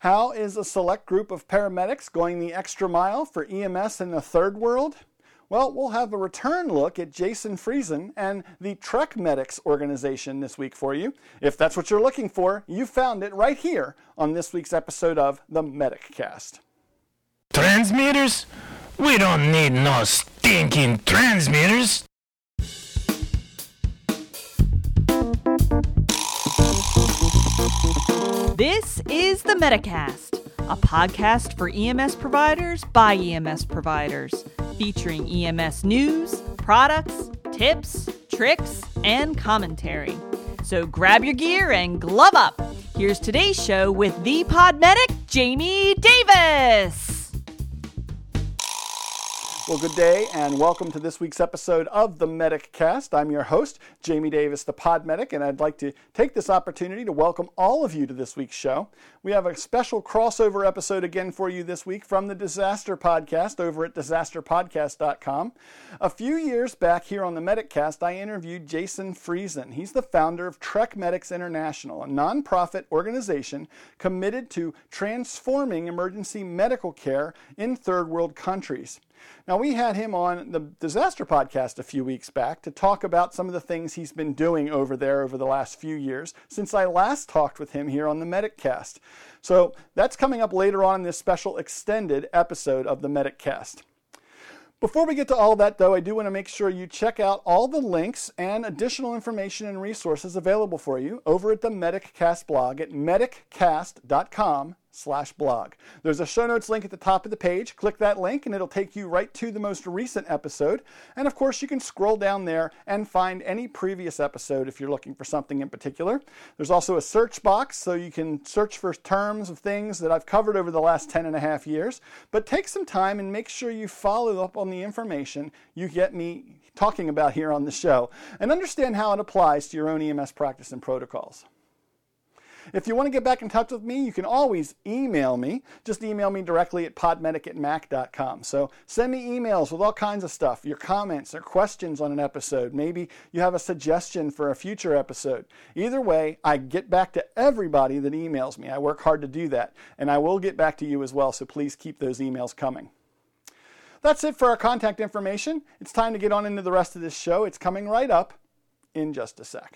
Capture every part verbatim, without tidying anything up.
How is a select group of paramedics going the extra mile for E M S in the third world? Well, we'll have a return look at Jason Friesen and the Trek Medics organization this week for you. If that's what you're looking for, you found it right here on this week's episode of the Mediccast. Transmitters? We don't need no stinking transmitters. This is the Mediccast, a podcast for E M S providers by E M S providers, featuring E M S news, products, tips, tricks, and commentary. So grab your gear and glove up. Here's today's show with the pod medic, Jamie Davis. Well, good day and welcome to this week's episode of the Mediccast. I'm your host, Jamie Davis, the Pod Medic, and I'd like to take this opportunity to welcome all of you to this week's show. We have a special crossover episode again for you this week from the Disaster Podcast over at disaster podcast dot com. A few years back here on the Mediccast, I interviewed Jason Friesen. He's the founder of Trek Medics International, a nonprofit organization committed to transforming emergency medical care in third world countries. Now, we had him on the Disaster Podcast a few weeks back to talk about some of the things he's been doing over there over the last few years since I last talked with him here on the Mediccast. So that's coming up later on in this special extended episode of the Mediccast. Before we get to all of that, though, I do want to make sure you check out all the links and additional information and resources available for you over at the Mediccast blog at mediccast dot com slash blog. There's a show notes link at the top of the page. Click that link and it'll take you right to the most recent episode. And of course, you can scroll down there and find any previous episode if you're looking for something in particular. There's also a search box so you can search for terms of things that I've covered over the last ten and a half years. But take some time and make sure you follow up on the information you get me talking about here on the show and understand how it applies to your own E M S practice and protocols. If you want to get back in touch with me, you can always email me. Just email me directly at podmedic at mac dot com. So send me emails with all kinds of stuff, your comments or questions on an episode. Maybe you have a suggestion for a future episode. Either way, I get back to everybody that emails me. I work hard to do that, and I will get back to you as well, so please keep those emails coming. That's it for our contact information. It's time to get on into the rest of this show. It's coming right up in just a sec.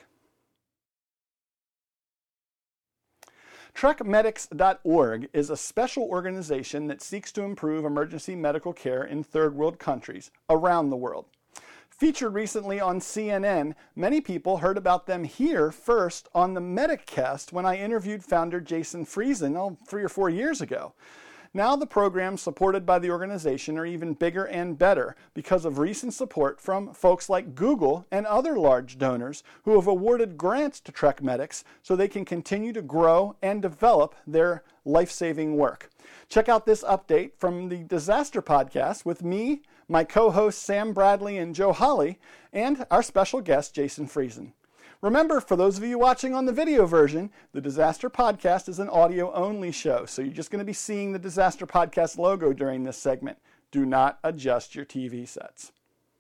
Trek Medics dot org is a special organization that seeks to improve emergency medical care in third world countries around the world. Featured recently on C N N, many people heard about them here first on the Mediccast when I interviewed founder Jason Friesen oh, three or four years ago. Now the programs supported by the organization are even bigger and better because of recent support from folks like Google and other large donors who have awarded grants to Trek Medics so they can continue to grow and develop their life-saving work. Check out this update from the Disaster Podcast with me, my co-hosts Sam Bradley and Joe Holly, and our special guest Jason Friesen. Remember, for those of you watching on the video version, the Disaster Podcast is an audio-only show, so you're just going to be seeing the Disaster Podcast logo during this segment. Do not adjust your T V sets.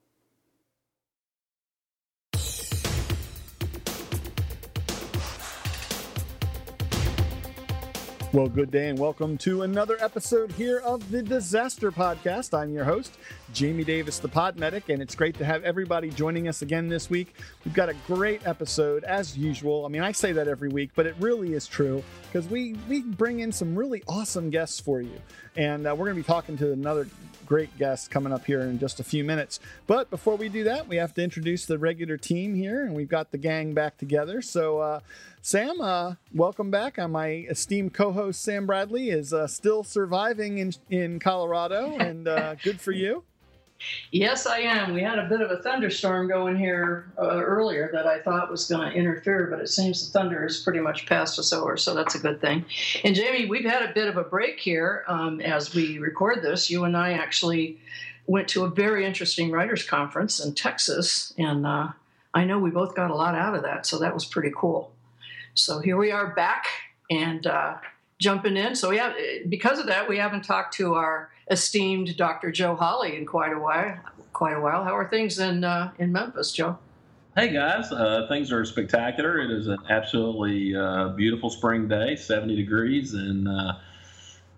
Well, good day and welcome to another episode here of the Disaster Podcast. I'm your host, Jamie Davis, the Pod Medic, and it's great to have everybody joining us again this week. We've got a great episode, as usual. I mean, I say that every week, but it really is true because we, we bring in some really awesome guests for you. And uh, we're going to be talking to another great guest coming up here in just a few minutes. But before we do that, we have to introduce the regular team here, and we've got the gang back together. So, uh, Sam, uh, welcome back. Uh, my esteemed co-host, Sam Bradley, is uh, still surviving in, in Colorado, and uh, good for you. Yes, I am. We had a bit of a thunderstorm going here uh, earlier that I thought was going to interfere, but it seems the thunder has pretty much passed us over, so that's a good thing. And Jamie, we've had a bit of a break here um, as we record this. You and I actually went to a very interesting writers' conference in Texas, and uh, I know we both got a lot out of that, so that was pretty cool. So here we are back and uh, jumping in. So we have, because of that, we haven't talked to our esteemed Doctor Joe Holly in quite a while. Quite a while. How are things in uh, in Memphis, Joe? Hey guys, uh, things are spectacular. It is an absolutely uh, beautiful spring day, seventy degrees, and uh,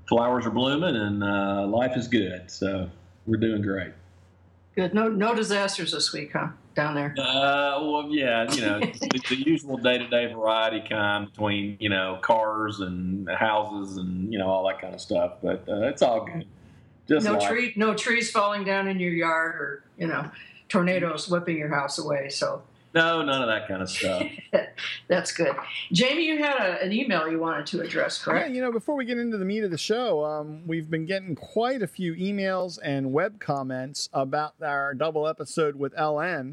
flowers are blooming and uh, life is good. So we're doing great. Good. No, no disasters this week, huh? Down there. Uh, well, yeah, you know, the, the usual day-to-day variety kind between, you know, cars and houses and, you know, all that kind of stuff. But uh, it's all good. Just no life. tree, no trees falling down in your yard, or you know, tornadoes whipping your house away. So no, none of that kind of stuff. That's good. Jamie, you had a, an email you wanted to address, correct? Yeah, you know, before we get into the meat of the show, um, we've been getting quite a few emails and web comments about our double episode with L N.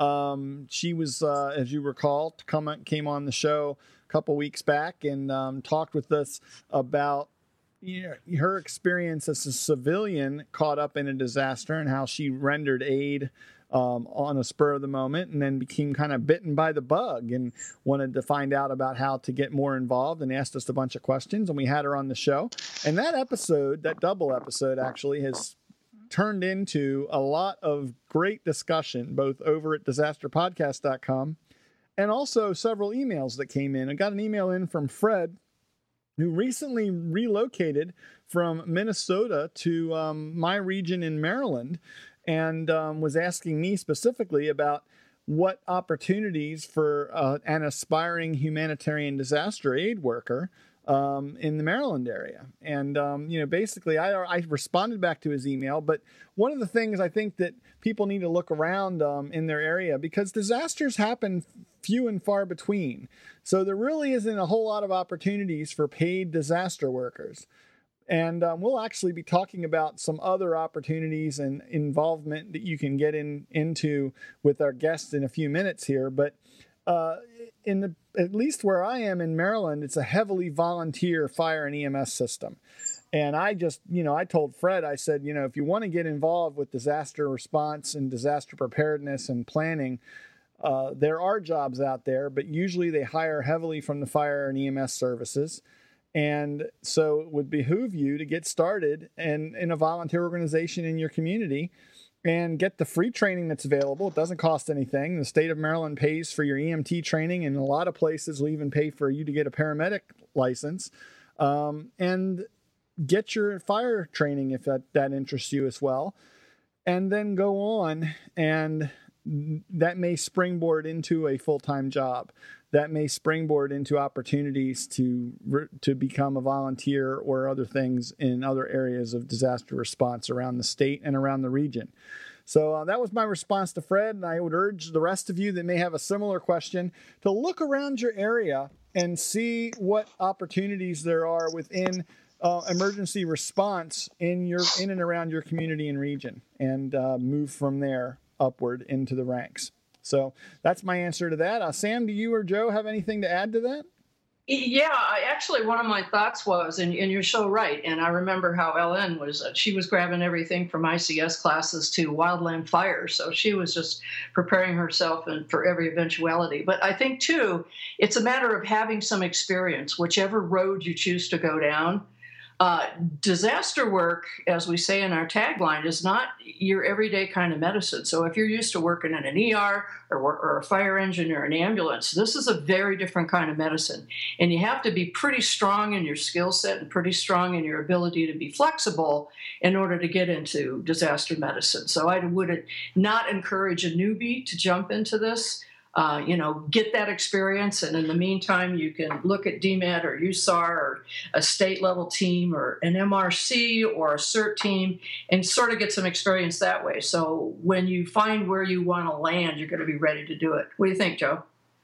Um, she was, uh, as you recall, come, came on the show a couple weeks back and um, talked with us about you know, her experience as a civilian caught up in a disaster and how she rendered aid um, on a spur of the moment, and then became kind of bitten by the bug and wanted to find out about how to get more involved, and asked us a bunch of questions, and we had her on the show. And that episode, that double episode actually, has turned into a lot of great discussion, both over at disaster podcast dot com and also several emails that came in. I got an email in from Fred, who recently relocated from Minnesota to um, my region in Maryland, and um, was asking me specifically about what opportunities for uh, an aspiring humanitarian disaster aid worker um, in the Maryland area. And, um, you know, basically I, I responded back to his email, but one of the things I think that people need to look around um, in their area, because disasters happen few and far between. So there really isn't a whole lot of opportunities for paid disaster workers. And um, we'll actually be talking about some other opportunities and involvement that you can get in into with our guests in a few minutes here. But uh, in the at least where I am in Maryland, it's a heavily volunteer fire and E M S system. And I just, you know, I told Fred, I said, you know, if you want to get involved with disaster response and disaster preparedness and planning, uh, there are jobs out there, but usually they hire heavily from the fire and E M S services. And so it would behoove you to get started in, in a volunteer organization in your community and get the free training that's available. It doesn't cost anything. The state of Maryland pays for your E M T training, and a lot of places will even pay for you to get a paramedic license. Um, and get your fire training if that, that interests you as well. And then go on, and that may springboard into a full-time job. That may springboard into opportunities to to become a volunteer or other things in other areas of disaster response around the state and around the region. So uh, that was my response to Fred, and I would urge the rest of you that may have a similar question to look around your area and see what opportunities there are within uh, emergency response in your in and around your community and region, and uh, move from there upward into the ranks. So that's my answer to that. Uh, Sam, do you or Joe have anything to add to that? Yeah, I actually, one of my thoughts was, and, and you're so right, and I remember how Ellen was, uh, she was grabbing everything from I C S classes to wildland fire, so she was just preparing herself and for every eventuality. But I think, too, it's a matter of having some experience, whichever road you choose to go down. Uh, disaster work, as we say in our tagline, is not your everyday kind of medicine. So if you're used to working in an E R or, or a fire engine or an ambulance, this is a very different kind of medicine. And you have to be pretty strong in your skill set and pretty strong in your ability to be flexible in order to get into disaster medicine. So I would not encourage a newbie to jump into this. Uh, you know, get that experience, and in the meantime, you can look at D MED or U S A R or a state-level team or an M R C or a CERT team and sort of get some experience that way. So when you find where you want to land, you're going to be ready to do it. What do you think, Joe?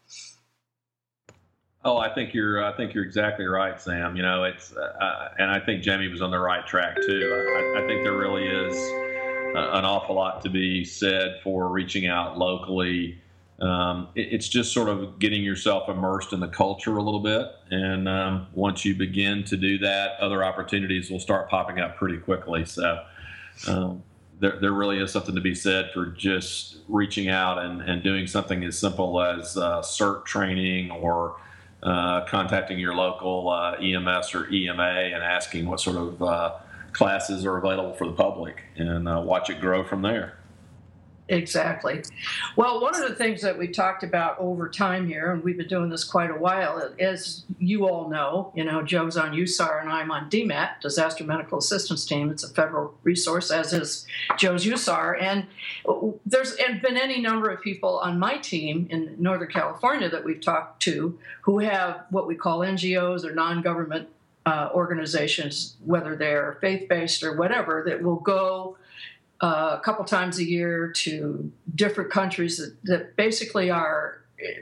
Oh, I think you're. I think you're exactly right, Sam. You know, it's, uh, and I think Jamie was on the right track too. I, I think there really is an awful lot to be said for reaching out locally. Um, it, it's just sort of getting yourself immersed in the culture a little bit. And um, once you begin to do that, other opportunities will start popping up pretty quickly. So um, there, there really is something to be said for just reaching out and, and doing something as simple as uh, CERT training or uh, contacting your local uh, E M S or E M A and asking what sort of uh, classes are available for the public, and uh, watch it grow from there. Exactly. Well, one of the things that we talked about over time here, and we've been doing this quite a while, as you all know, you know, Joe's on U S A R and I'm on D M A T, Disaster Medical Assistance Team. It's a federal resource, as is Joe's U S A R. And there's been any number of people on my team in Northern California that we've talked to who have what we call N G Os or non-government uh, organizations, whether they're faith-based or whatever, that will go Uh, a couple times a year to different countries that, that basically are,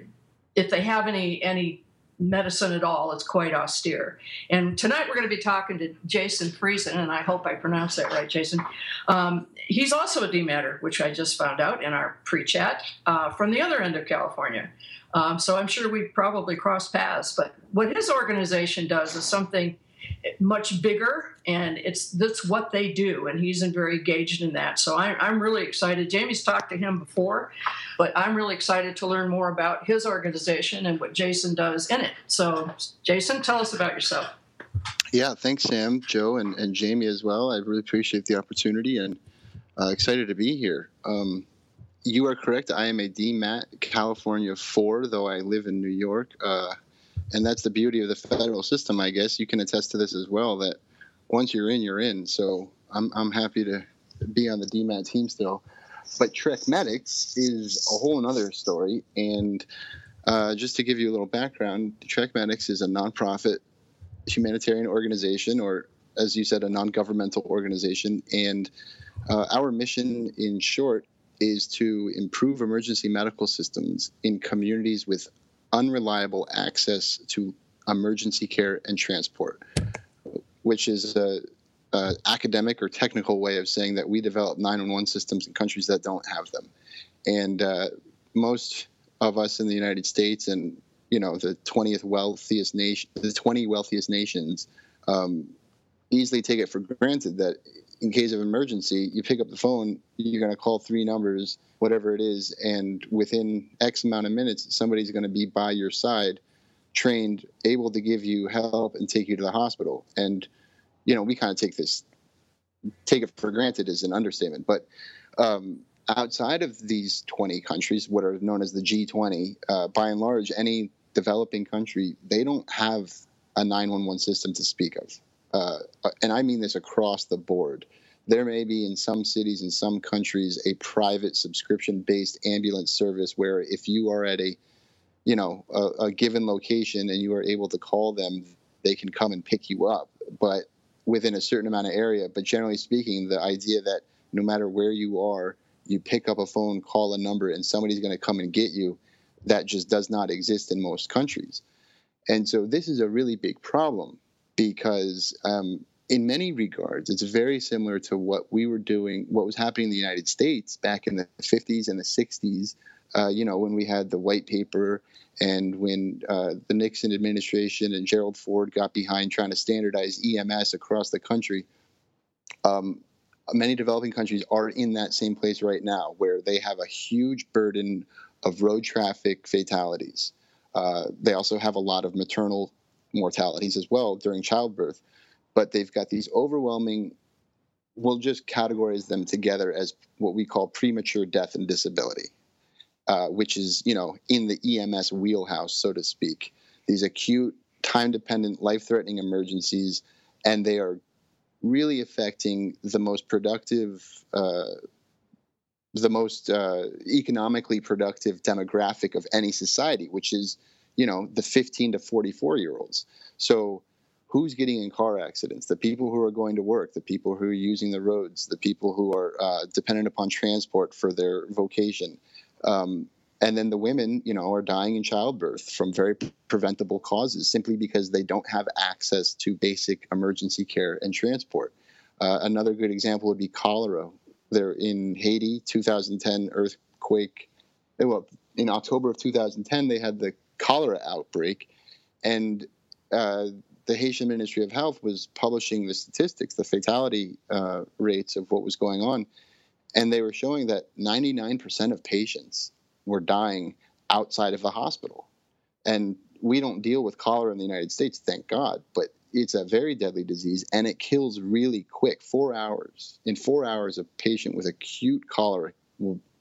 if they have any any medicine at all, it's quite austere. And tonight we're going to be talking to Jason Friesen, and I hope I pronounced that right, Jason. Um, he's also a D M A T er, which I just found out in our pre-chat, uh, from the other end of California. Um, so I'm sure we've probably crossed paths. But what his organization does is something much bigger, and it's that's what they do, and he's very engaged in that. So I, I'm really excited. Jamie's talked to him before, but I'm really excited to learn more about his organization and what Jason does in it. So, Jason, tell us about yourself. Yeah, thanks, Sam, Joe, and, and Jamie as well. I really appreciate the opportunity and uh, excited to be here. Um, you are correct. I am a D M A T California four, though I live in New York. Uh, And that's the beauty of the federal system, I guess. You can attest to this as well, that once you're in, you're in. So I'm I'm happy to be on the D M A T team still. But TrekMedics is a whole other story. And uh, just to give you a little background, TrekMedics is a nonprofit humanitarian organization, or as you said, a non-governmental organization. And uh, our mission, in short, is to improve emergency medical systems in communities with unreliable access to emergency care and transport, which is a, a academic or technical way of saying that we develop nine one one systems in countries that don't have them. And uh, most of us in the United States and, you know, the twentieth wealthiest nation, the twenty wealthiest nations um, easily take it for granted that in case of emergency, you pick up the phone, you're going to call three numbers, whatever it is, and within X amount of minutes, somebody's going to be by your side, trained, able to give you help and take you to the hospital. And, you know, we kind of take this, take it for granted is an understatement. But um, outside of these twenty countries, what are known as the G twenty, uh, by and large, any developing country, they don't have a nine one one system to speak of. Uh, and I mean this across the board. There may be in some cities, in some countries, a private subscription-based ambulance service where if you are at a, you know, a, a given location and you are able to call them, they can come and pick you up, but within a certain amount of area. But generally speaking, the idea that no matter where you are, you pick up a phone, call a number, and somebody's going to come and get you, that just does not exist in most countries. And so this is a really big problem. Because um, in many regards, it's very similar to what we were doing, what was happening in the United States back in the fifties and the sixties, uh, you know, when we had the white paper and when uh, the Nixon administration and Gerald Ford got behind trying to standardize E M S across the country. Um, many developing countries are in that same place right now where they have a huge burden of road traffic fatalities. Uh, they also have a lot of maternal mortalities as well during childbirth, but they've got these overwhelming, we'll just categorize them together as what we call premature death and disability, uh, which is, you know, in the E M S wheelhouse, so to speak. These acute, time-dependent, life-threatening emergencies, and they are really affecting the most productive, uh, the most uh, economically productive demographic of any society, which is, you know, the fifteen to forty-four year olds. So who's getting in car accidents? The people who are going to work, the people who are using the roads, the people who are uh, dependent upon transport for their vocation. Um, and then the women, you know, are dying in childbirth from very preventable causes simply because they don't have access to basic emergency care and transport. Uh, another good example would be cholera. There in Haiti, two thousand ten earthquake. Well, in October of two thousand ten, they had the cholera outbreak, and uh, the Haitian Ministry of Health was publishing the statistics, the fatality uh, rates of what was going on, and they were showing that ninety-nine percent of patients were dying outside of the hospital. And we don't deal with cholera in the United States, thank God, but it's a very deadly disease, and it kills really quick. Four hours. In four hours, a patient with acute cholera will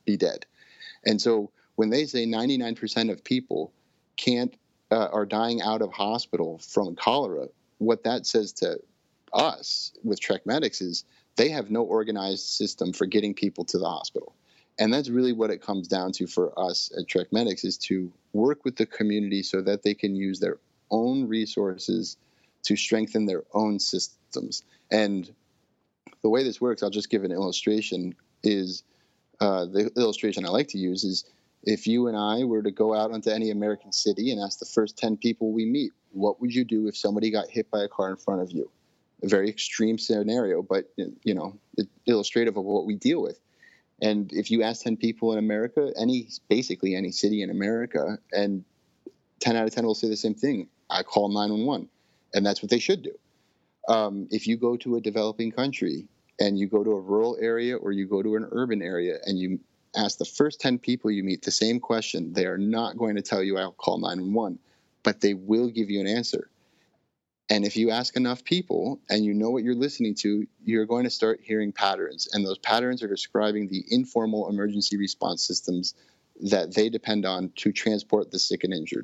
be dead. And so when they say ninety-nine percent of people can't uh, are dying out of hospital from cholera, what that says to us with Trek Medics is they have no organized system for getting people to the hospital. And that's really what it comes down to for us at Trek Medics, is to work with the community so that they can use their own resources to strengthen their own systems. And the way this works, I'll just give an illustration, is uh, the illustration I like to use is if you and I were to go out onto any American city and ask the first ten people we meet, what would you do if somebody got hit by a car in front of you? A very extreme scenario, but, you know, it's illustrative of what we deal with. And if you ask ten people in America, any basically any city in America, and ten out of ten will say the same thing: I call nine one one, and that's what they should do. Um, if you go to a developing country and you go to a rural area or you go to an urban area and you ask the first ten people you meet the same question, they are not going to tell you I'll call nine one one, but they will give you an answer. And if you ask enough people and you know what you're listening to, you're going to start hearing patterns. And those patterns are describing the informal emergency response systems that they depend on to transport the sick and injured.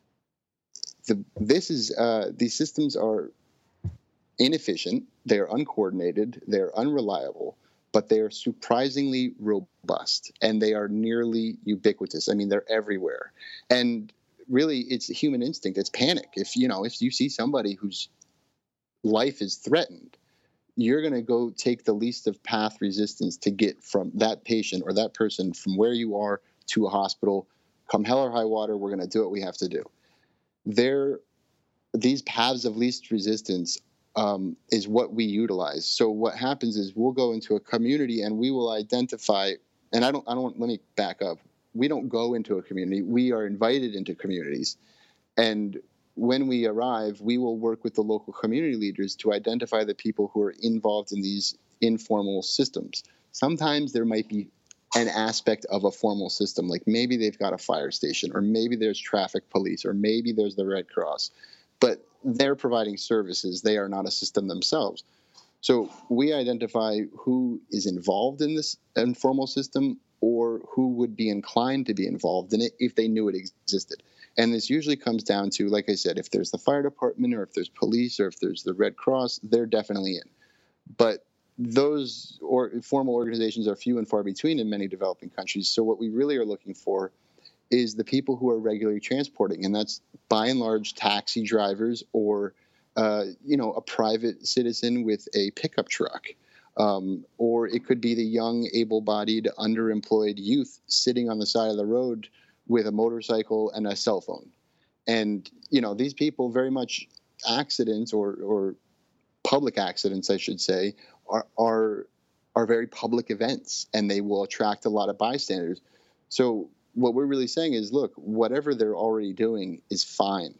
The, this is uh, these systems are inefficient, they are uncoordinated, they are unreliable, but they are surprisingly robust, and they are nearly ubiquitous. I mean, they're everywhere. And really, it's human instinct. It's panic. If you know, if you see somebody whose life is threatened, you're going to go take the least of path resistance to get from that patient or that person from where you are to a hospital. Come hell or high water, we're going to do what we have to do. There, these paths of least resistance um, is what we utilize. So what happens is we'll go into a community and we will identify. And I don't. I don't. Let me back up. We don't go into a community. We are invited into communities. And when we arrive, we will work with the local community leaders to identify the people who are involved in these informal systems. Sometimes there might be an aspect of a formal system, like maybe they've got a fire station, or maybe there's traffic police, or maybe there's the Red Cross. But they're providing services. They are not a system themselves. So we identify who is involved in this informal system, or who would be inclined to be involved in it if they knew it existed. And this usually comes down to, like I said, if there's the fire department or if there's police or if there's the Red Cross, they're definitely in. But those or formal organizations are few and far between in many developing countries. So what we really are looking for is the people who are regularly transporting, and that's by and large taxi drivers or uh, you know, a private citizen with a pickup truck. Um, or it could be the young, able-bodied, underemployed youth sitting on the side of the road with a motorcycle and a cell phone. And, you know, these people very much accidents or, or public accidents, I should say, are, are, are very public events, and they will attract a lot of bystanders. So what we're really saying is, look, whatever they're already doing is fine.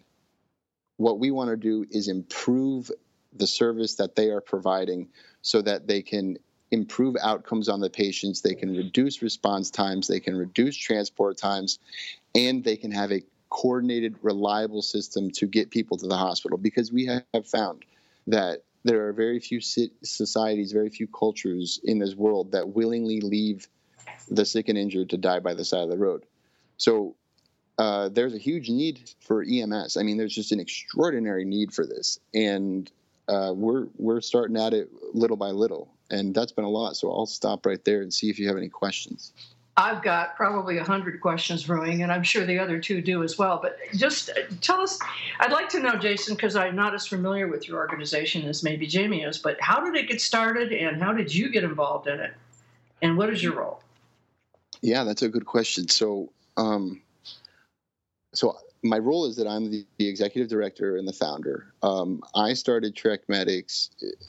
What we want to do is improve the service that they are providing so that they can improve outcomes on the patients, they can reduce response times, they can reduce transport times, and they can have a coordinated, reliable system to get people to the hospital. Because we have found that there are very few societies, very few cultures in this world that willingly leave the sick and injured to die by the side of the road. So uh, there's a huge need for E M S. I mean, there's just an extraordinary need for this. And Uh, we're we're starting at it little by little, and that's been a lot. So I'll stop right there and see if you have any questions. I've got probably a hundred questions brewing, and I'm sure the other two do as well. But just tell us, I'd like to know, Jason, because I'm not as familiar with your organization as maybe Jamie is, but how did it get started, and how did you get involved in it, and what is your role? Yeah, that's a good question. So, um, so. My role is that I'm the, the executive director and the founder. Um, I started Trek Medics.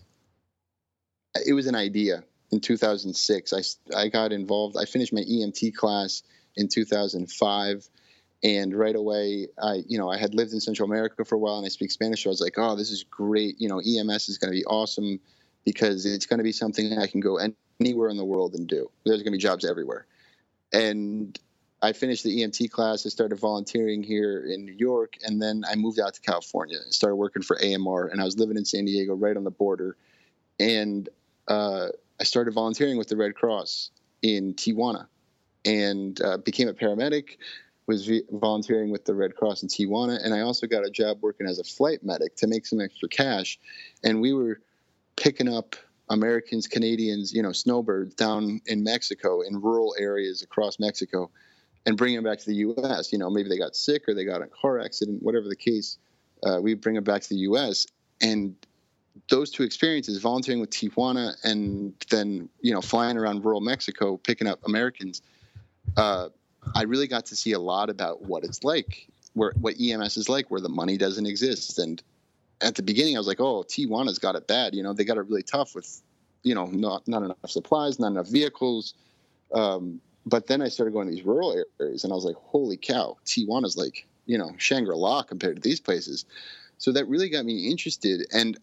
It was an idea in two thousand six. I, I got involved. I finished my E M T class in two thousand five. And right away, I, you know, I had lived in Central America for a while and I speak Spanish. So I was like, oh, this is great. You know, E M S is going to be awesome because it's going to be something I can go anywhere in the world and do. There's going to be jobs everywhere. And I finished the E M T class. I started volunteering here in New York, and then I moved out to California and started working for A M R. And I was living in San Diego, right on the border. And uh, I started volunteering with the Red Cross in Tijuana. and uh, became a paramedic, was v- volunteering with the Red Cross in Tijuana, and I also got a job working as a flight medic to make some extra cash. And we were picking up Americans, Canadians, you know, snowbirds down in Mexico, in rural areas across Mexico, and bringing them back to the U S. You know, maybe they got sick or they got in a car accident, whatever the case. Uh, we bring them back to the U S. And those two experiences, volunteering with Tijuana and then, you know, flying around rural Mexico, picking up Americans, uh, I really got to see a lot about what it's like, where what E M S is like, where the money doesn't exist. And at the beginning, I was like, oh, Tijuana's got it bad. You know, they got it really tough with, you know, not, not enough supplies, not enough vehicles. Um, but then I started going to these rural areas, and I was like, holy cow, Tijuana's like, you know, Shangri-La compared to these places. So that really got me interested. And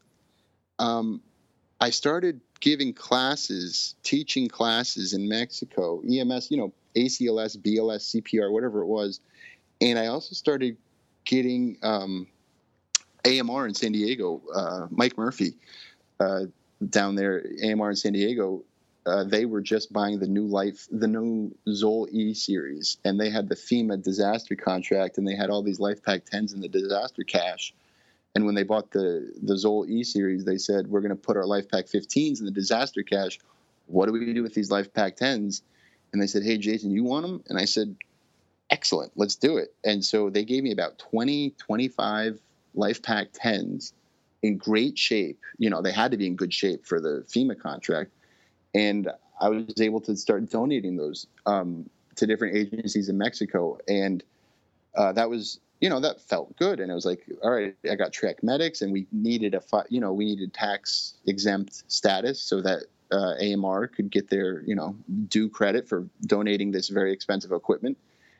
um, I started giving classes, teaching classes in Mexico, E M S, you know, A C L S, B L S, C P R, whatever it was. And I also started getting um, A M R in San Diego, uh, Mike Murphy uh, down there, A M R in San Diego. Uh, they were just buying the new life, the new Zoll E series, and they had the FEMA disaster contract, and they had all these LifePak tens in the disaster cache. And when they bought the the Zoll E series, they said, we're going to put our LifePak fifteens in the disaster cache. What do we do with these LifePak tens? And they said, hey, Jason, you want them? And I said, excellent, let's do it. And so they gave me about twenty, twenty-five LifePak tens in great shape. You know, they had to be in good shape for the FEMA contract. And I was able to start donating those um, to different agencies in Mexico. And uh, that was, you know, that felt good. And it was like, all right, I got Trek Medics, and we needed a, you know, we needed tax exempt status so that uh, A M R could get their, you know, due credit for donating this very expensive equipment.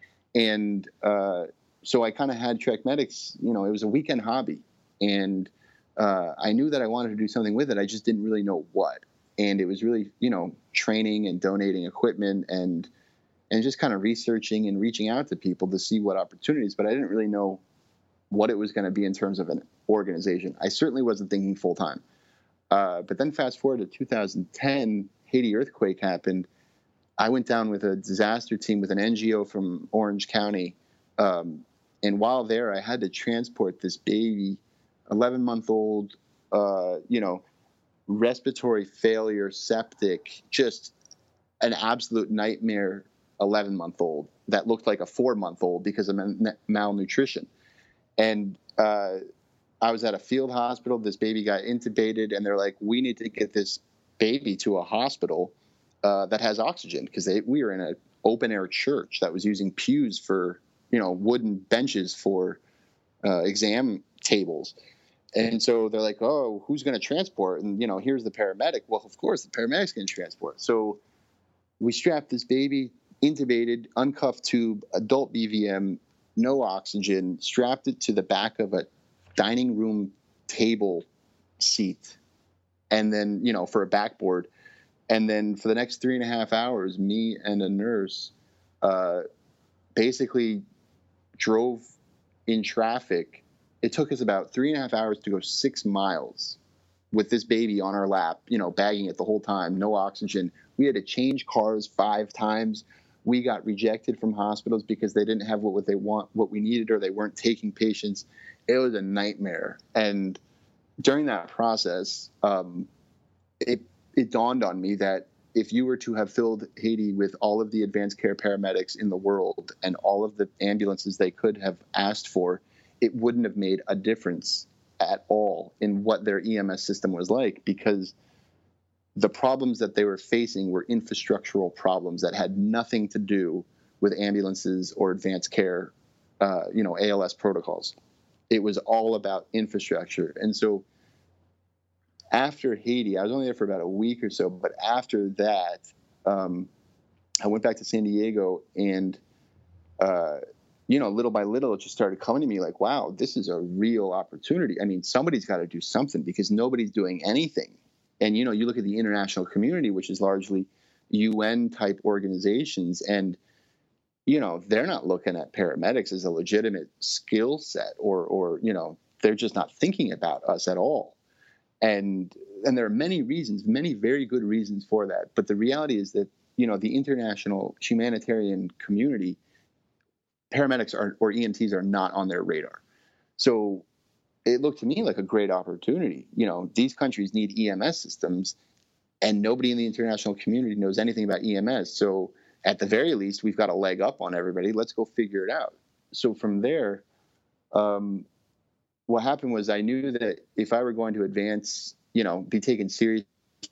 And uh, so I kind of had Trek Medics, you know, it was a weekend hobby. And uh, I knew that I wanted to do something with it. I just didn't really know what. And it was really, you know, training and donating equipment and and just kind of researching and reaching out to people to see what opportunities. But I didn't really know what it was going to be in terms of an organization. I certainly wasn't thinking full time. Uh, but then fast forward to two thousand ten, Haiti earthquake happened. I went down with a disaster team with an N G O from Orange County. Um, and while there, I had to transport this baby, eleven-month-old, uh, you know, respiratory failure, septic, just an absolute nightmare eleven-month-old that looked like a four-month-old because of malnutrition. And uh, I was at a field hospital. This baby got intubated, and they're like, we need to get this baby to a hospital uh, that has oxygen, because we were in an open-air church that was using pews for, you know, wooden benches for uh, exam tables. And so they're like, oh, who's going to transport? And, you know, here's the paramedic. Well, of course, the paramedic's going to transport. So we strapped this baby, intubated, uncuffed tube, adult B V M, no oxygen, strapped it to the back of a dining room table seat, and then, you know, for a backboard. And then for the next three and a half hours, me and a nurse uh, basically drove in traffic. It took us about three and a half hours to go six miles with this baby on our lap, you know, bagging it the whole time, no oxygen. We had to change cars five times. We got rejected from hospitals because they didn't have what they want, what we needed, or they weren't taking patients. It was a nightmare. And during that process, um, it it dawned on me that if you were to have filled Haiti with all of the advanced care paramedics in the world and all of the ambulances they could have asked for, it wouldn't have made a difference at all in what their E M S system was like, because the problems that they were facing were infrastructural problems that had nothing to do with ambulances or advanced care, uh, you know, A L S protocols. It was all about infrastructure. And so after Haiti, I was only there for about a week or so, but after that, um, I went back to San Diego, and uh, you know, little by little, it just started coming to me like, wow, this is a real opportunity. I mean, somebody's got to do something, because nobody's doing anything. And, you know, you look at the international community, which is largely U N type organizations, and, you know, they're not looking at paramedics as a legitimate skill set, or, or, you know, they're just not thinking about us at all. And, and there are many reasons, many very good reasons for that. But the reality is that, you know, the international humanitarian community, paramedics are, or E M Ts are not on their radar. So it looked to me like a great opportunity. You know, these countries need E M S systems, and nobody in the international community knows anything about E M S. So at the very least, we've got a leg up on everybody. Let's go figure it out. So from there, um, what happened was I knew that if I were going to advance, you know, be taken seriously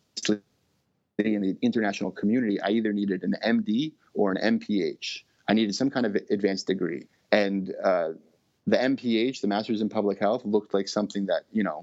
in the international community, I either needed an M D or an M P H. I needed some kind of advanced degree. And uh, the M P H, the Master's in Public Health, looked like something that, you know,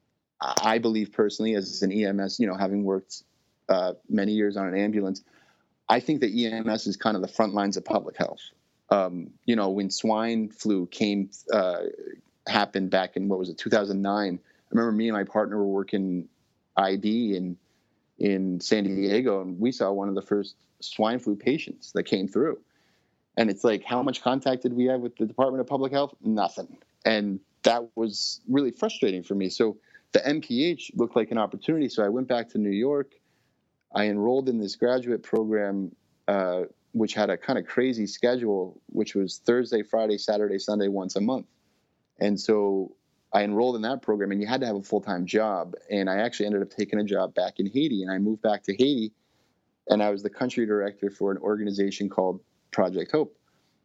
I believe personally as an E M S, you know, having worked uh, many years on an ambulance, I think that E M S is kind of the front lines of public health. Um, you know, when swine flu came, uh, happened back in, what was it, two thousand nine, I remember me and my partner were working I D in, in San Diego, and we saw one of the first swine flu patients that came through. And it's like, how much contact did we have with the Department of Public Health? Nothing. And that was really frustrating for me. So the M P H looked like an opportunity. So I went back to New York. I enrolled in this graduate program, uh, which had a kind of crazy schedule, which was Thursday, Friday, Saturday, Sunday, once a month. And so I enrolled in that program, and you had to have a full-time job. And I actually ended up taking a job back in Haiti. And I moved back to Haiti, and I was the country director for an organization called Project Hope.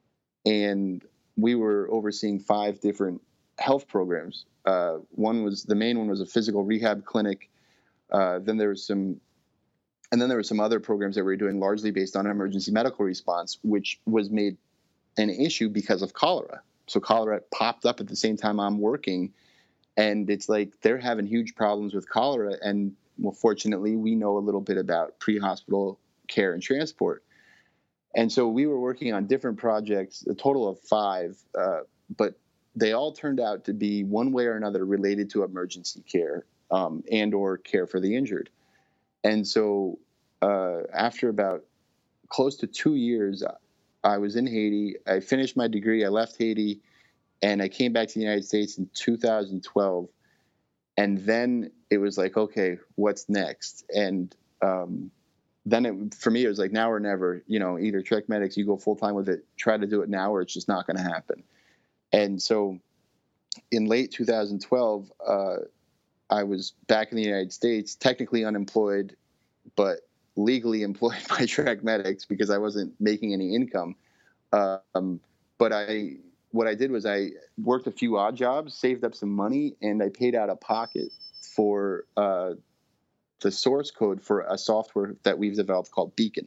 And we were overseeing five different health programs. Uh, one was, the main one was a physical rehab clinic. Uh, then there was some, and then there were some other programs that we were doing largely based on emergency medical response, which was made an issue because of cholera. So cholera popped up at the same time I'm working, and it's like they're having huge problems with cholera. And well, fortunately, we know a little bit about pre-hospital care and transport. And so we were working on different projects, a total of five, uh, but they all turned out to be one way or another related to emergency care um, and or care for the injured. And so uh, after about close to two years, I was in Haiti. I finished my degree. I left Haiti, and I came back to the United States in two thousand twelve. And then it was like, okay, what's next? And um, then it, for me, it was like now or never. You know, either Trek Medics, you go full time with it, try to do it now, or it's just not going to happen. And so in late two thousand twelve, uh, I was back in the United States, technically unemployed, but legally employed by Trek Medics because I wasn't making any income. Um, but I, what I did was I worked a few odd jobs, saved up some money, and I paid out of pocket for uh, the source code for a software that we've developed called Beacon.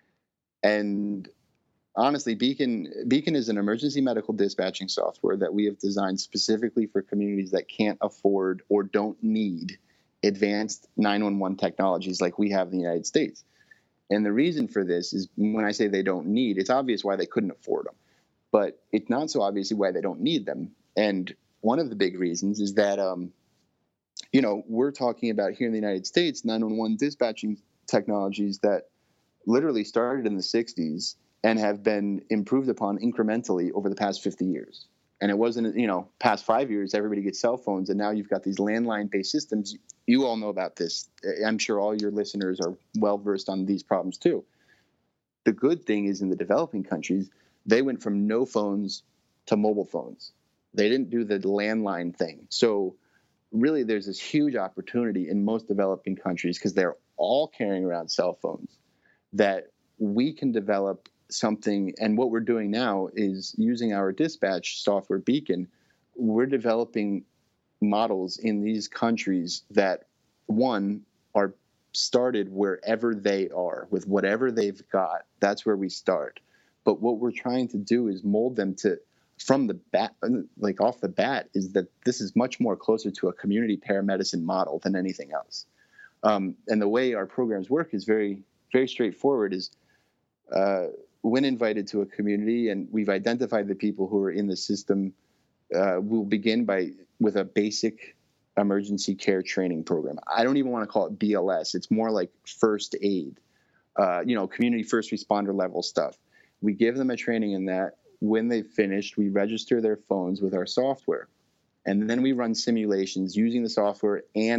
And honestly, Beacon Beacon is an emergency medical dispatching software that we have designed specifically for communities that can't afford or don't need advanced nine one one technologies like we have in the United States. And the reason for this is, when I say they don't need, it's obvious why they couldn't afford them, but it's not so obviously why they don't need them. And one of the big reasons is that, um, you know, we're talking about here in the United States, nine one one dispatching technologies that literally started in the sixties and have been improved upon incrementally over the past fifty years. And it wasn't, you know, past five years, everybody gets cell phones, and now you've got these landline-based systems. You all know about this. I'm sure all your listeners are well-versed on these problems too. The good thing is, in the developing countries, they went from no phones to mobile phones. They didn't do the landline thing. So really, there's this huge opportunity in most developing countries, because they're all carrying around cell phones, that we can develop something. And what we're doing now is using our dispatch software Beacon. We're developing models in these countries that, one, are started wherever they are with whatever they've got. That's where we start. But what we're trying to do is mold them to, from the bat, like off the bat, is that this is much more closer to a community paramedicine model than anything else. Um, and the way our programs work is very, very straightforward. Is uh, when invited to a community and we've identified the people who are in the system, uh, we'll begin by with a basic emergency care training program. I don't even want to call it B L S. It's more like first aid, uh, you know, community first responder level stuff. We give them a training in that. When they've finished, we register their phones with our software. And then we run simulations using the software and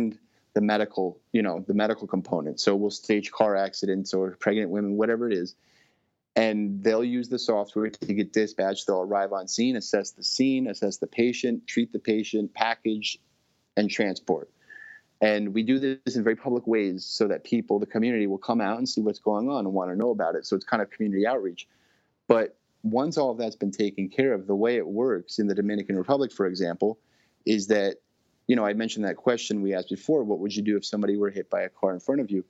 the medical, you know, the medical component. So we'll stage car accidents or pregnant women, whatever it is. And they'll use the software to get dispatched. They'll arrive on scene, assess the scene, assess the patient, treat the patient, package, and transport. And we do this in very public ways so that people, the community, will come out and see what's going on and want to know about it. So it's kind of community outreach. But once all of that's been taken care of, the way it works in the Dominican Republic, for example, is that, you know, I mentioned that question we asked before, what would you do if somebody were hit by a car in front of you?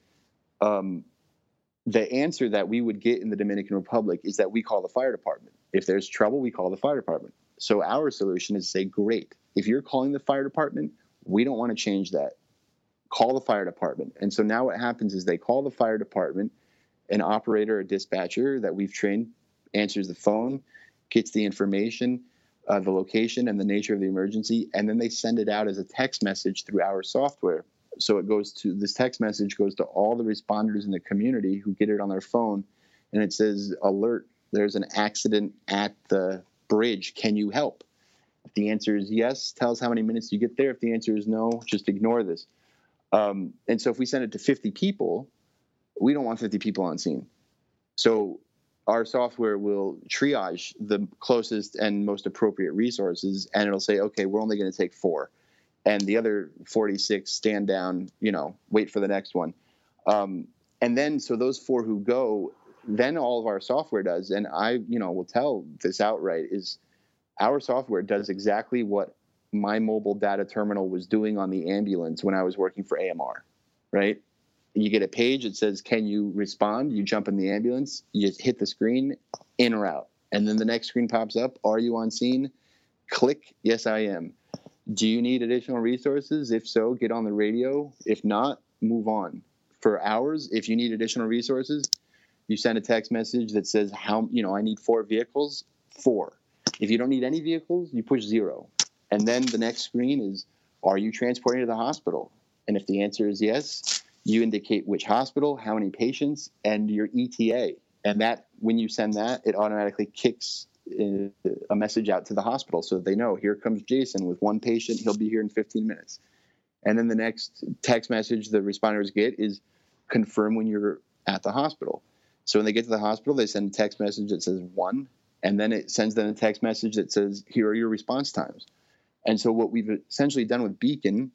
Um, the answer that we would get in the Dominican Republic is that we call the fire department. If there's trouble, we call the fire department. So our solution is to say, great, if you're calling the fire department, we don't want to change that. Call the fire department. And so now what happens is they call the fire department, an operator or dispatcher that we've trained answers the phone, gets the information, uh, the location and the nature of the emergency, and then they send it out as a text message through our software. So it goes to, this text message goes to all the responders in the community who get it on their phone, and it says, alert, there's an accident at the bridge. Can you help? If the answer is yes, tell us how many minutes you get there. If the answer is no, just ignore this. Um, and so if we send it to fifty people, we don't want fifty people on scene. So our software will triage the closest and most appropriate resources, and it'll say, okay, we're only going to take four. And the other forty-six stand down, you know, wait for the next one. Um, and then, so those four who go, then all of our software does, and I, you know, will tell this outright, is our software does exactly what my mobile data terminal was doing on the ambulance when I was working for A M R, right? You get a page that says, can you respond? You jump in the ambulance, you hit the screen, in or out. And then the next screen pops up, are you on scene? Click, yes, I am. Do you need additional resources? If so, get on the radio. If not, move on. For hours, if you need additional resources, you send a text message that says, how, you know, I need four vehicles, four. If you don't need any vehicles, you push zero. And then the next screen is, are you transporting to the hospital? And if the answer is yes, you indicate which hospital, how many patients, and your E T A. And that, when you send that, it automatically kicks a message out to the hospital so that they know, here comes Jason with one patient, he'll be here in fifteen minutes. And then the next text message the responders get is, confirm when you're at the hospital. So when they get to the hospital, they send a text message that says one, and then it sends them a text message that says, here are your response times. And so what we've essentially done with Beacon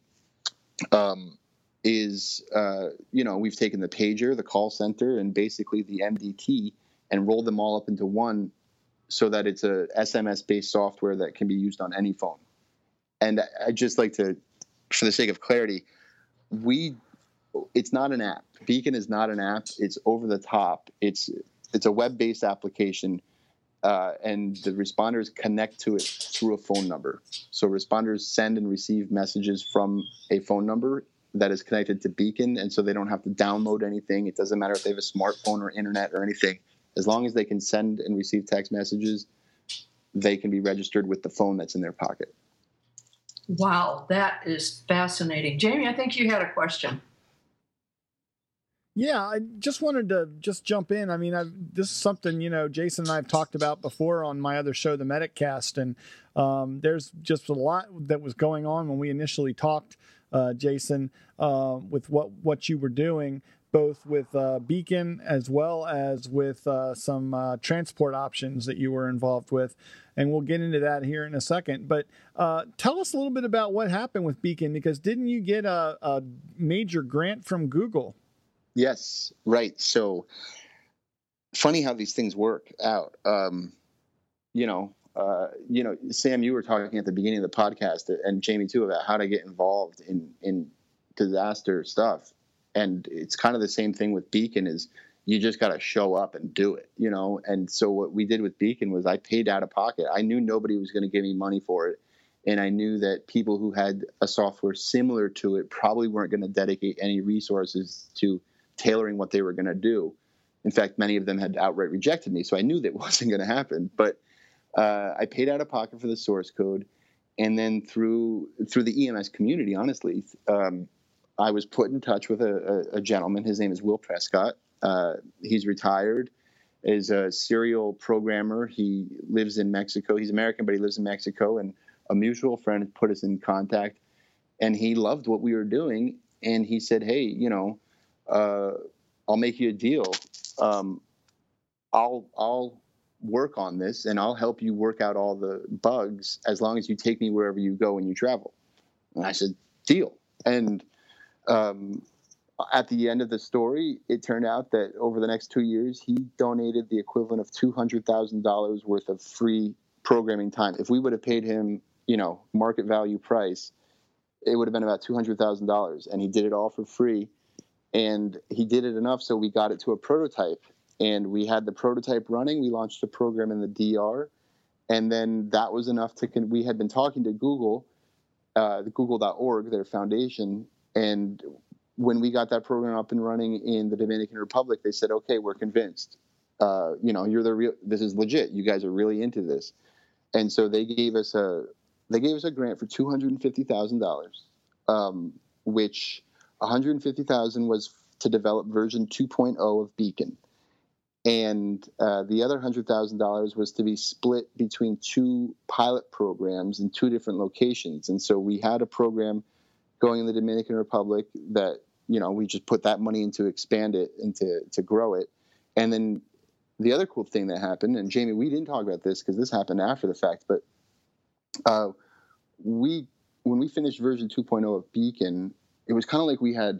um, is, uh, you know, we've taken the pager, the call center, and basically the M D T and rolled them all up into one so that it's a S M S-based software that can be used on any phone. And I'd just like to, for the sake of clarity, we, it's not an app. Beacon is not an app. It's over the top. It's, it's a web-based application. Uh, and the responders connect to it through a phone number. So responders send and receive messages from a phone number that is connected to Beacon, and so they don't have to download anything. It doesn't matter if they have a smartphone or internet or anything. As long as they can send and receive text messages, they can be registered with the phone that's in their pocket. Wow, that is fascinating. Jamie, I think you had a question. Yeah, I just wanted to just jump in. I mean, I've, this is something, you know, Jason and I have talked about before on my other show, the MedicCast, and um, there's just a lot that was going on when we initially talked, uh, Jason, uh, with what, what you were doing, both with uh, Beacon as well as with uh, some uh, transport options that you were involved with. And we'll get into that here in a second. But uh, tell us a little bit about what happened with Beacon, because didn't you get a, a major grant from Google? Yes, right. So funny how these things work out. Um, you know, uh, you know, Sam, you were talking at the beginning of the podcast, and Jamie too, about how to get involved in, in disaster stuff. And it's kind of the same thing with Beacon, is you just got to show up and do it, you know? And so what we did with Beacon was I paid out of pocket. I knew nobody was going to give me money for it. And I knew that people who had a software similar to it probably weren't going to dedicate any resources to tailoring what they were going to do. In fact, many of them had outright rejected me, so I knew that wasn't going to happen. But uh, I paid out of pocket for the source code, and then through through the E M S community, honestly, um, I was put in touch with a, a, a gentleman. His name is Will Prescott. Uh, he's retired, is a serial programmer. He lives in Mexico. He's American, but he lives in Mexico, and a mutual friend put us in contact, and he loved what we were doing. and he said, hey, you know, uh, I'll make you a deal. Um, I'll I'll work on this, and I'll help you work out all the bugs as long as you take me wherever you go and you travel. And I said, deal. And um, at the end of the story, it turned out that over the next two years, he donated the equivalent of two hundred thousand dollars worth of free programming time. If we would have paid him, you know, market value price, it would have been about two hundred thousand dollars. And he did it all for free. And he did it enough so we got it to a prototype. And we had the prototype running. We launched a program in the D R. And then that was enough to, con- we had been talking to Google, uh, the google dot org, their foundation. And when we got that program up and running in the Dominican Republic, they said, okay, we're convinced. Uh, you know, you're the real, this is legit. You guys are really into this. And so they gave us a, they gave us a grant for two hundred fifty thousand dollars, um, which one hundred fifty thousand dollars was to develop version two point oh of Beacon. And uh, the other one hundred thousand dollars was to be split between two pilot programs in two different locations. And so we had a program going in the Dominican Republic that, you know, we just put that money in to expand it and to, to grow it. And then the other cool thing that happened, and Jamie, we didn't talk about this because this happened after the fact, but uh, we, when we finished version two point oh of Beacon, it was kind of like we had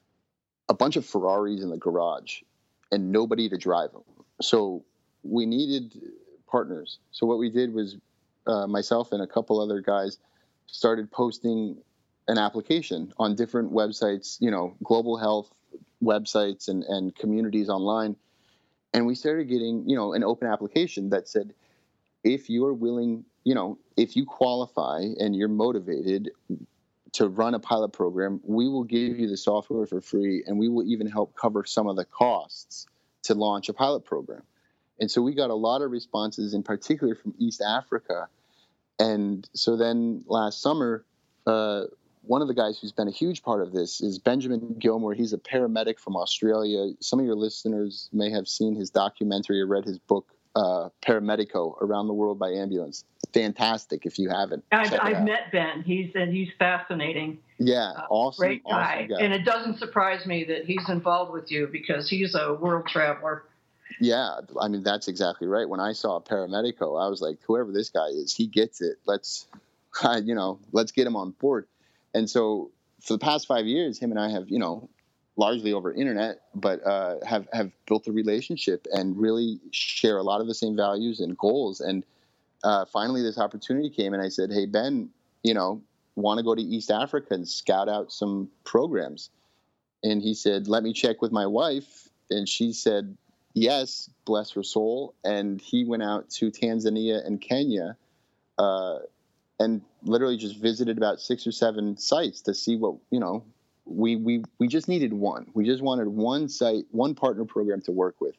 a bunch of Ferraris in the garage and nobody to drive them. So we needed partners. So what we did was uh, myself and a couple other guys started posting an application on different websites, you know, global health websites and, and communities online. And we started getting, you know, an open application that said, if you're willing, you know, if you qualify and you're motivated to run a pilot program, we will give you the software for free, and we will even help cover some of the costs to launch a pilot program. And so we got a lot of responses, in particular from East Africa. And so then last summer, uh, one of the guys who's been a huge part of this is Benjamin Gilmore. He's a paramedic from Australia. Some of your listeners may have seen his documentary or read his book, uh, Paramedico, Around the World by Ambulance. Fantastic if you haven't. I've, I've met Ben. He's and he's fascinating. Yeah, awesome. Great guy. Awesome guy. And it doesn't surprise me that he's involved with you because he's a world traveler. Yeah, I mean, that's exactly right. When I saw Paramedico, I was like, whoever this guy is, he gets it. Let's, you know, let's get him on board. And so for the past five years, him and I have, you know, largely over internet, but uh, have, have built a relationship and really share a lot of the same values and goals. And uh, finally, this opportunity came, and I said, hey, Ben, you know, want to go to East Africa and scout out some programs? And he said, let me check with my wife. And she said, yes, bless her soul. And he went out to Tanzania and Kenya uh, and literally just visited about six or seven sites to see what, you know, we, we, we just needed one. We just wanted one site, one partner program to work with.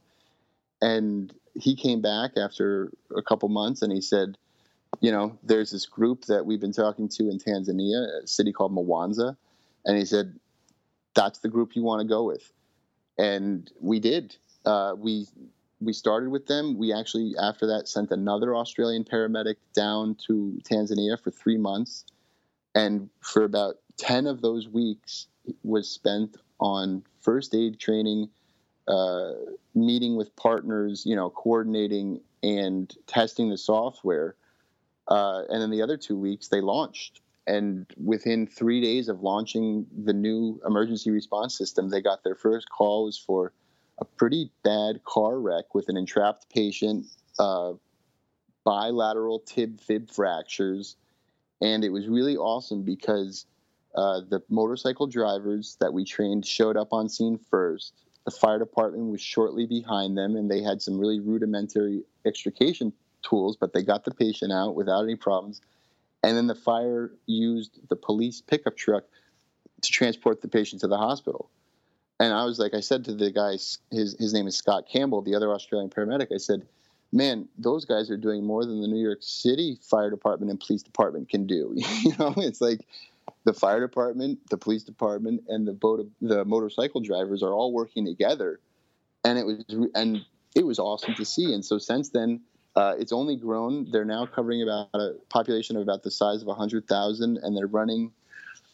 And he came back after a couple months and he said, you know, there's this group that we've been talking to in Tanzania, a city called Mwanza. And he said, that's the group you want to go with. And we did. Uh, we we started with them. We actually, after that, sent another Australian paramedic down to Tanzania for three months. And for about ten of those weeks was spent on first aid training, uh, meeting with partners, you know, coordinating and testing the software. Uh, and then the other two weeks, they launched. And within three days of launching the new emergency response system, they got their first call. It was for a pretty bad car wreck with an entrapped patient, uh, bilateral tib-fib fractures. And it was really awesome because uh, the motorcycle drivers that we trained showed up on scene first. The fire department was shortly behind them, and they had some really rudimentary extrication tools, but they got the patient out without any problems. And then the fire used the police pickup truck to transport the patient to the hospital. And I was like, I said to the guy, his his name is Scott Campbell, the other Australian paramedic, I said, man, those guys are doing more than the New York City Fire Department and Police Department can do. You know, it's like the fire department, the police department, and the boat, the motorcycle drivers are all working together. And it was and it was awesome to see. And so since then, Uh, it's only grown. They're now covering about a population of about the size of one hundred thousand, and they're running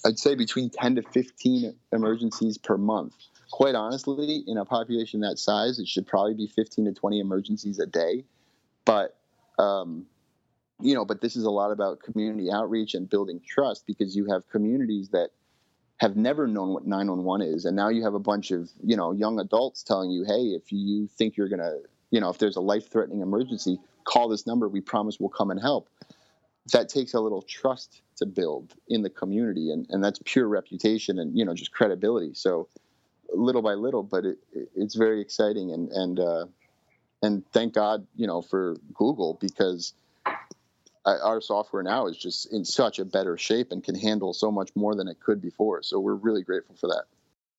I'd say between ten to fifteen emergencies per month. Quite honestly, in a population that size, it should probably be fifteen to twenty emergencies a day. But, um, you know, but this is a lot about community outreach and building trust, because you have communities that have never known what nine one one is. And now you have a bunch of, you know, young adults telling you, hey, if you think you're going to, you know, if there's a life-threatening emergency, call this number. We promise we'll come and help. That takes a little trust to build in the community. And, and that's pure reputation and, you know, just credibility. So little by little, but it, it's very exciting. And, and, uh, and thank God, you know, for Google, because I, our software now is just in such a better shape and can handle so much more than it could before. So we're really grateful for that.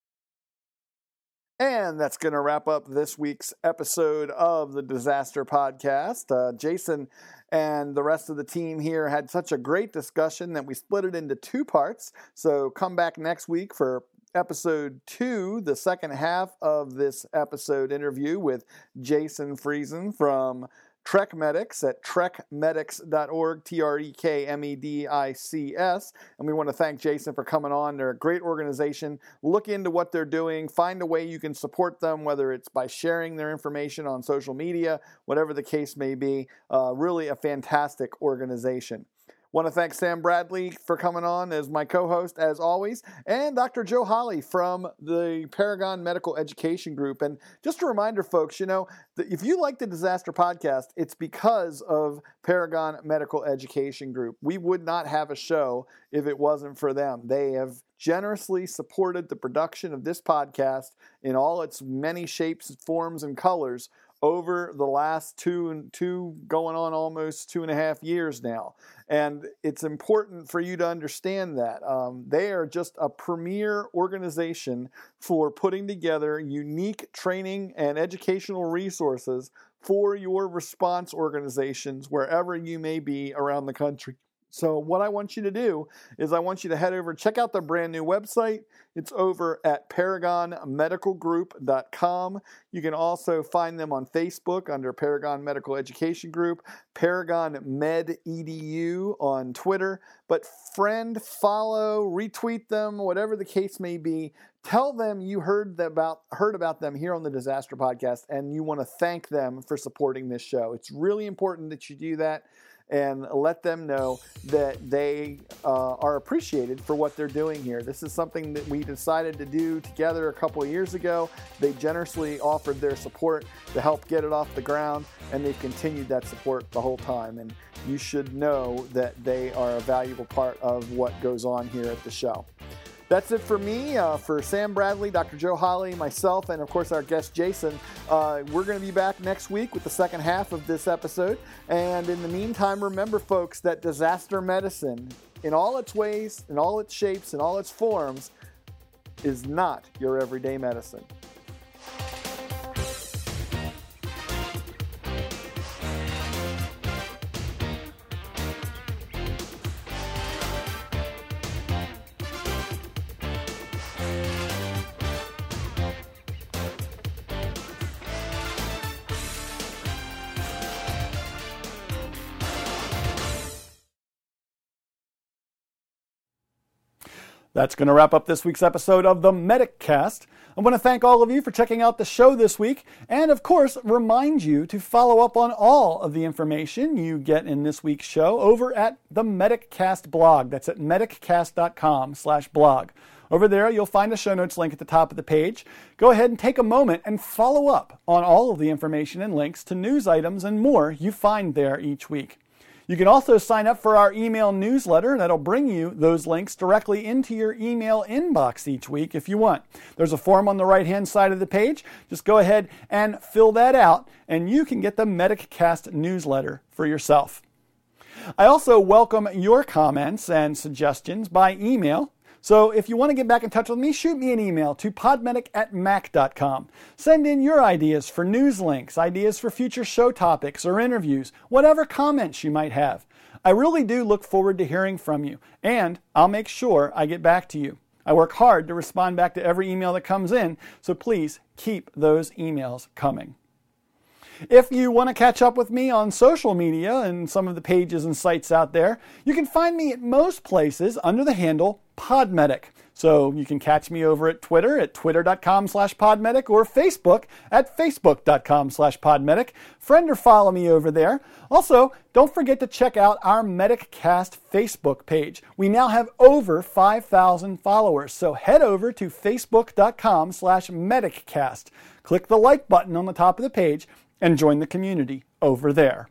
And that's going to wrap up this week's episode of the Disaster Podcast. Uh, Jason and the rest of the team here had such a great discussion that we split it into two parts. So come back next week for episode two, the second half of this episode interview with Jason Friesen from Trek Medics at trek medics dot org, T R E K M E D I C S. And we want to thank Jason for coming on. They're a great organization. Look into what they're doing. Find a way you can support them, whether it's by sharing their information on social media, whatever the case may be. Uh, really a fantastic organization. Want to thank Sam Bradley for coming on as my co-host, as always, and Doctor Joe Holly from the Paragon Medical Education Group. And just a reminder, folks, you know, that if you like the Disaster Podcast, it's because of Paragon Medical Education Group. We would not have a show if it wasn't for them. They have generously supported the production of this podcast in all its many shapes, forms, and colors over the last two and two going on almost two and a half years now. And it's important for you to understand that. Um, they are just a premier organization for putting together unique training and educational resources for your response organizations wherever you may be around the country. So what I want you to do is I want you to head over and check out their brand new website. It's over at paragon medical group dot com. You can also find them on Facebook under Paragon Medical Education Group, Paragon Med E D U on Twitter. But friend, follow, retweet them, whatever the case may be. Tell them you heard about heard about them here on the Disaster Podcast, and you want to thank them for supporting this show. It's really important that you do that. And let them know that they uh, are appreciated for what they're doing here. This is something that we decided to do together a couple of years ago. They generously offered their support to help get it off the ground, and they've continued that support the whole time. And you should know that they are a valuable part of what goes on here at the show. That's it for me. Uh, for Sam Bradley, Doctor Joe Holly, myself, and of course our guest Jason, uh, we're going to be back next week with the second half of this episode. And in the meantime, remember, folks, that disaster medicine, in all its ways, in all its shapes, in all its forms, is not your everyday medicine. That's going to wrap up this week's episode of the Medic Cast. I want to thank all of you for checking out the show this week, and of course, remind you to follow up on all of the information you get in this week's show over at the MedicCast blog. That's at mediccast dot com slash blog. Over there, you'll find a show notes link at the top of the page. Go ahead and take a moment and follow up on all of the information and links to news items and more you find there each week. You can also sign up for our email newsletter. That'll bring you those links directly into your email inbox each week if you want. There's a form on the right-hand side of the page. Just go ahead and fill that out, and you can get the MedicCast newsletter for yourself. I also welcome your comments and suggestions by email. So if you want to get back in touch with me, shoot me an email to podmedic at mac dot com. Send in your ideas for news links, ideas for future show topics or interviews, whatever comments you might have. I really do look forward to hearing from you, and I'll make sure I get back to you. I work hard to respond back to every email that comes in, so please keep those emails coming. If you want to catch up with me on social media and some of the pages and sites out there, you can find me at most places under the handle Podmedic. So you can catch me over at Twitter at twitter.com slash podmedic or Facebook at facebook.com slash podmedic. Friend or follow me over there. Also, don't forget to check out our MedicCast Facebook page. We now have over five thousand followers, so head over to facebook.com slash MedicCast. Click the like button on the top of the page and join the community over there.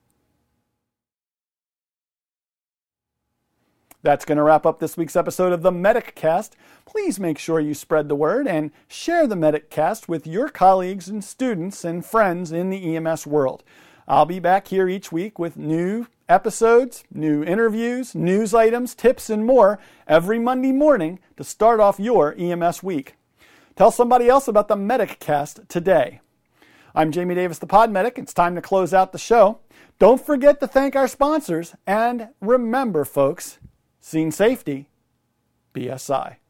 That's going to wrap up this week's episode of the MedicCast. Please make sure you spread the word and share the MedicCast with your colleagues and students and friends in the E M S world. I'll be back here each week with new episodes, new interviews, news items, tips, and more every Monday morning to start off your E M S week. Tell somebody else about the MedicCast today. I'm Jamie Davis, the Podmedic. It's time to close out the show. Don't forget to thank our sponsors, and remember, folks, Scene Safety, B S I.